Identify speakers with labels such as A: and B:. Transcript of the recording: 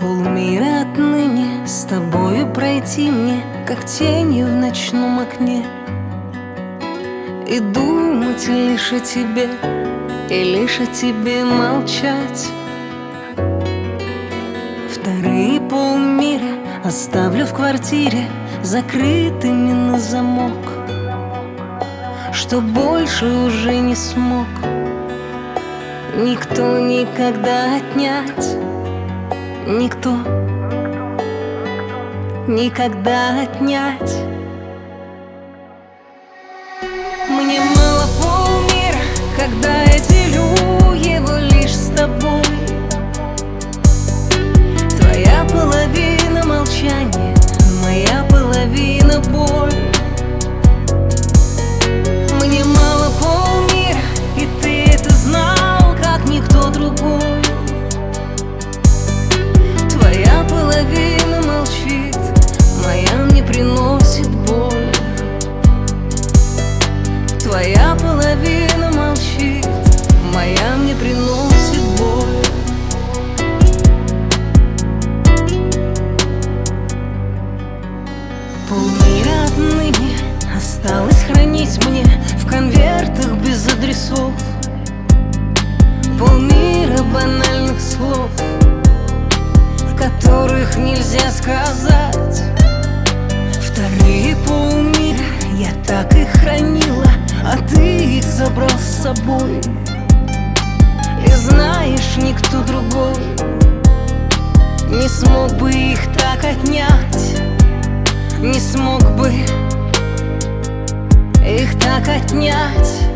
A: Полмира отныне с тобою пройти мне, как тенью в ночном окне, и думать лишь о тебе, и лишь о тебе молчать. Вторые полмира оставлю в квартире закрытыми на замок, что больше уже не смог никто никогда отнять. Никто никогда отнять. Мне мало полмира, когда я делю его лишь с тобой. Твоя половина молчания, моя половина боль. Мне мало полмира, и ты это знал, как никто другой. Твоя половина молчит, моя мне приносит боль. Твоя половина молчит, моя мне приносит боль. Полмира отныне осталось хранить мне в конвертах без адресов. Полмира банальных слов, которых нельзя сказать. Вторые полмира я так их хранила, а ты их забрал с собой. И знаешь, никто другой не смог бы их так отнять, не смог бы их так отнять.